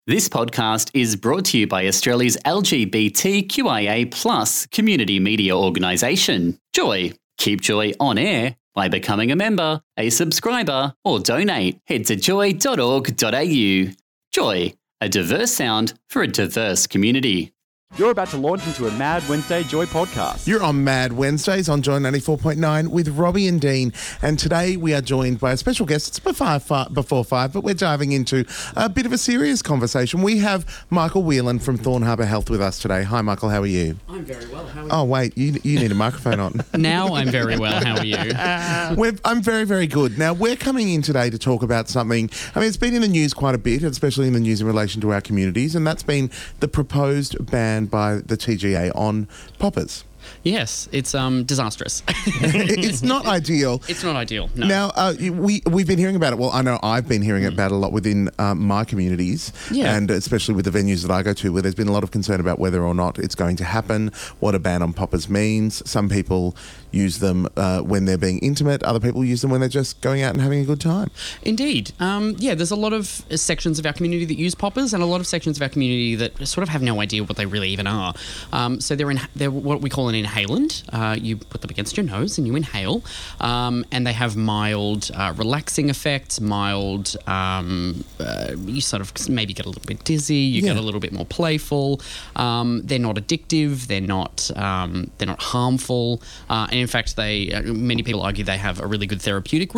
This podcast is brought to you by Australia's LGBTQIA+ community media organisation, Joy. Keep Joy on air by becoming a member, a subscriber, or donate. Head to joy.org.au. Joy, a diverse sound for a diverse community. You're about to launch into a Mad Wednesday Joy podcast. You're on Mad Wednesdays on Joy 94.9 with Robbie and Dean. And today we are joined by a special guest. It's before five, but we're diving into a bit of a serious conversation. We have Michael Whelan from Thorn Harbour Health with us today. Hi, Michael. How are you? I'm very well. How are you? Oh, wait. You need a microphone on. Now I'm very well. How are you? I'm very, very good. Now, we're coming in today to talk about something. I mean, it's been in the news quite a bit, especially in the news in relation to our communities, and that's been the proposed ban by the TGA on poppers. Yes, it's disastrous. It's not ideal. It's not ideal, no. Now, we've been hearing about it. Well, I know I've been hearing about it a lot within my communities, and especially with the venues that I go to, where there's been a lot of concern about whether or not it's going to happen, what a ban on poppers means. Some people use them when they're being intimate. Other people use them when they're just going out and having a good time. Indeed. There's a lot of sections of our community that use poppers and a lot of sections of our community that sort of have no idea what they really even are. So they're what we call an inhalant. You put them against your nose and you inhale, and they have mild relaxing effects, mild, you sort of maybe get a little bit dizzy, you get a little bit more playful. They're not addictive, they're not harmful, and in fact many people argue they have a really good therapeutic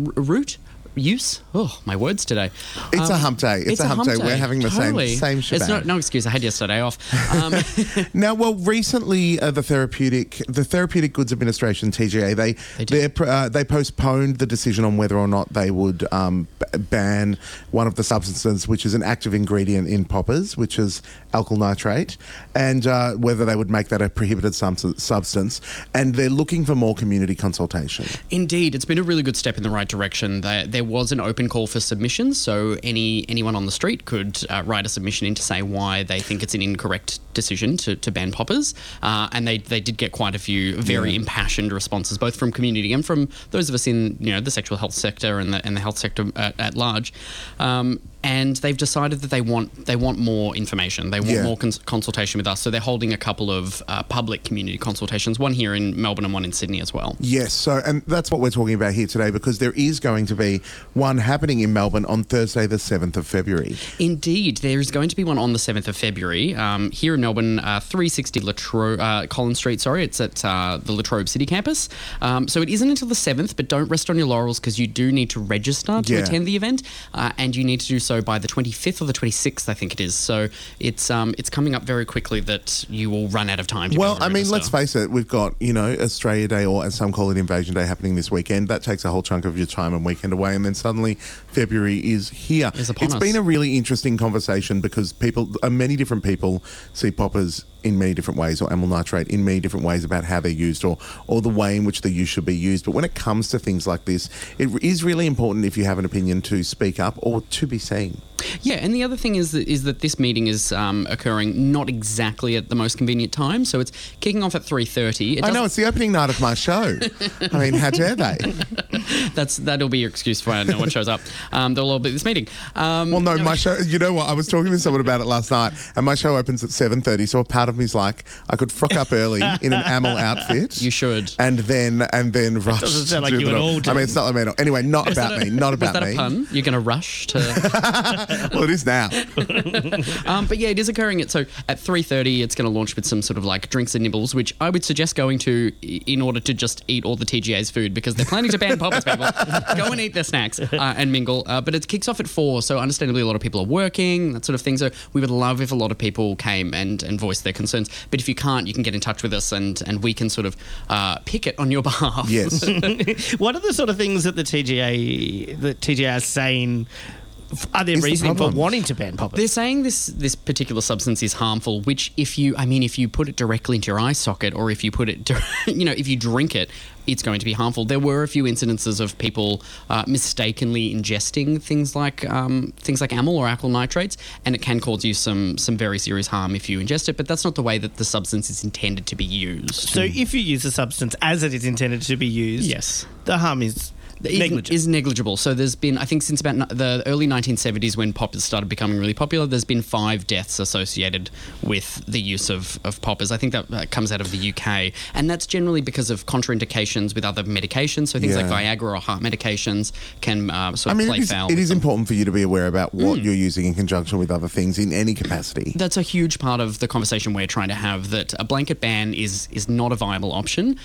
use. Oh, my words today. It's a hump day. It's a hump day. We're having the same shebang. It's no excuse. I had yesterday off. Now, well, recently the Therapeutic Goods Administration (TGA) they postponed the decision on whether or not they would ban one of the substances, which is an active ingredient in poppers, which is alkyl nitrate, and whether they would make that a prohibited substance. And they're looking for more community consultation. Indeed, it's been a really good step in the right direction. There was an open call for submissions, so anyone on the street could write a submission in to say why they think it's an incorrect decision to ban poppers, and they did get quite a few very impassioned responses, both from community and from those of us in the sexual health sector and the health sector at large. And they've decided that they want more information. They want more consultation with us. So they're holding a couple of public community consultations, one here in Melbourne and one in Sydney as well. Yes, and that's what we're talking about here today, because there is going to be one happening in Melbourne on Thursday, the 7th of February. Indeed, there is going to be one on the 7th of February here in Melbourne, 360 Collins Street. Sorry, it's at the La Trobe City campus. So it isn't until the 7th, but don't rest on your laurels, because you do need to register to attend the event, and you need to do so by the 25th or the 26th, I think it is. So it's coming up very quickly that you will run out of time to Well, I mean, let's face it, we've got, Australia Day, or as some call it, Invasion Day, happening this weekend. That takes a whole chunk of your time and weekend away, and then suddenly February is here. It's been a really interesting conversation, because many different people see poppers in many different ways, or amyl nitrate in many different ways, about how they're used or the way in which the use should be used. But when it comes to things like this, it is really important, if you have an opinion, to speak up or to be seen. Yeah, and the other thing is that this meeting is occurring not exactly at the most convenient time, so it's kicking off at 3:30. I know, it's the opening night of my show. I mean, how dare they? That'll be your excuse for no one shows up. They'll all be at this meeting. My show, you know what, I was talking to someone about it last night, and my show opens at 7:30, so a part of me's like, I could frock up early in an amyl outfit. You should. And then rush. Doesn't sound like you at all. I mean, it's not like me. Anyway, not about me. Not about me. Was that a pun? You're going to rush to... Well, it is now. But yeah, it is occurring at 3:30. It's going to launch with some sort of like drinks and nibbles, which I would suggest going to in order to just eat all the TGA's food, because they're planning to ban poppers, people. Go and eat their snacks and mingle. But it kicks off at 4, so understandably a lot of people are working, that sort of thing. So we would love if a lot of people came and voiced their concerns. But if you can't, you can get in touch with us and we can sort of pick it on your behalf. Yes. What are the sort of things that the TGA is saying? Are there reasoning for wanting to ban poppers? They're saying this particular substance is harmful, which if you put it directly into your eye socket, or if you put it, if you drink it, it's going to be harmful. There were a few incidences of people mistakenly ingesting things like amyl or alkyl nitrates, and it can cause you some very serious harm if you ingest it. But that's not the way that the substance is intended to be used. So if you use a substance as it is intended to be used, yes, the harm is is negligible. So there's been, I think since about the early 1970s when poppers started becoming really popular, there's been 5 deaths associated with the use of poppers. I think that comes out of the UK. And that's generally because of contraindications with other medications. So things like Viagra or heart medications can play foul. It is important for you to be aware about what you're using in conjunction with other things in any capacity. That's a huge part of the conversation we're trying to have, that a blanket ban is not a viable option.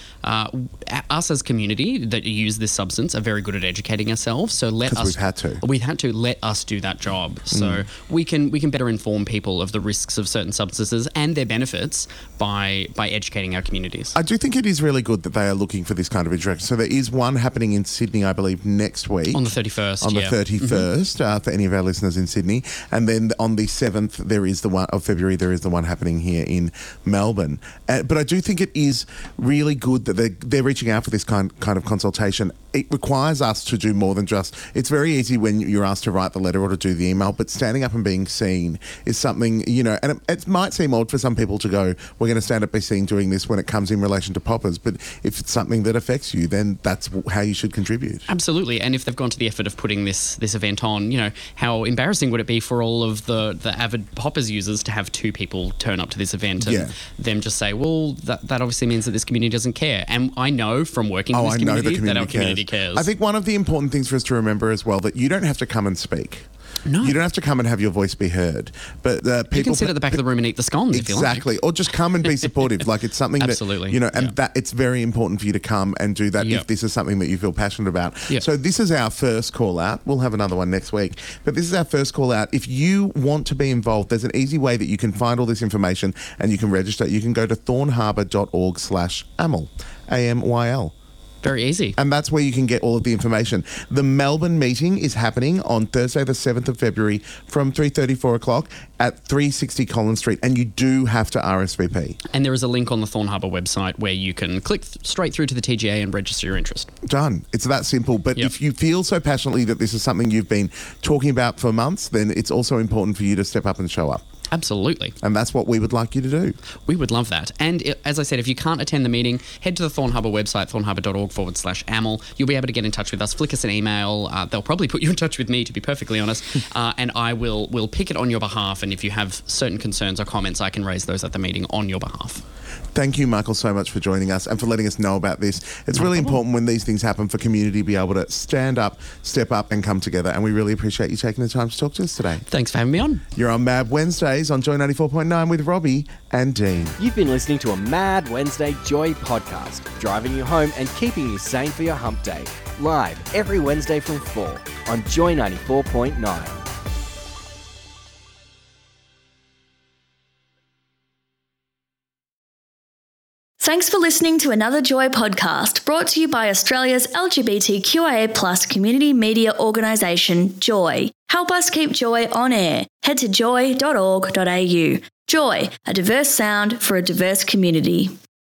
Us as community that use this substance are very good at educating ourselves. So we've had to let us do that job. So we can better inform people of the risks of certain substances and their benefits by educating our communities. I do think it is really good that they are looking for this kind of interaction. So there is one happening in Sydney, I believe, next week. On the 31st. On the 31st, for any of our listeners in Sydney. And then on the 7th, there is the one of February, there is the one happening here in Melbourne. But I do think it is really good that they're reaching out for this kind of consultation. It requires us to do more than just... It's very easy when you're asked to write the letter or to do the email, but standing up and being seen is something, and it might seem odd for some people to go, we're going to stand up and be seen doing this when it comes in relation to poppers, but if it's something that affects you, then that's how you should contribute. Absolutely. And if they've gone to the effort of putting this event on, how embarrassing would it be for all of the avid poppers users to have 2 people turn up to this event and them just say, well, that obviously means that this community doesn't care. And I know from working in this community that our community cares. I think one of the important things for us to remember as well, that you don't have to come and speak. No. You don't have to come and have your voice be heard. But people you can sit at the back of the room and eat the scones if you like. Exactly. Or just come and be supportive. Like it's something Absolutely. that, that it's very important for you to come and do that if this is something that you feel passionate about. Yep. So this is our first call out. We'll have another one next week. But this is our first call out. If you want to be involved, there's an easy way that you can find all this information and you can register. You can go to thornharbour.org/AMYL. AMYL. Very easy. And that's where you can get all of the information. The Melbourne meeting is happening on Thursday, the 7th of February from 3:30, 4 o'clock at 360 Collins Street. And you do have to RSVP. And there is a link on the Thorn Harbour website where you can click straight through to the TGA and register your interest. Done. It's that simple. But if you feel so passionately that this is something you've been talking about for months, then it's also important for you to step up and show up. Absolutely. And that's what we would like you to do. We would love that. And as I said, if you can't attend the meeting, head to the Thorn Harbour website, thornharbour.org/AMYL. You'll be able to get in touch with us. Flick us an email. They'll probably put you in touch with me, to be perfectly honest. And I will pick it on your behalf. And if you have certain concerns or comments, I can raise those at the meeting on your behalf. Thank you, Michael, so much for joining us and for letting us know about this. It's really important when these things happen for community to be able to stand up, step up and come together. And we really appreciate you taking the time to talk to us today. Thanks for having me on. You're on Mad Wednesdays on Joy 94.9 with Robbie and Dean. You've been listening to a Mad Wednesday Joy podcast, driving you home and keeping you sane for your hump day. Live every Wednesday from 4 on Joy 94.9. Thanks for listening to another Joy podcast brought to you by Australia's LGBTQIA+ community media organisation, Joy. Help us keep Joy on air. Head to joy.org.au. Joy, a diverse sound for a diverse community.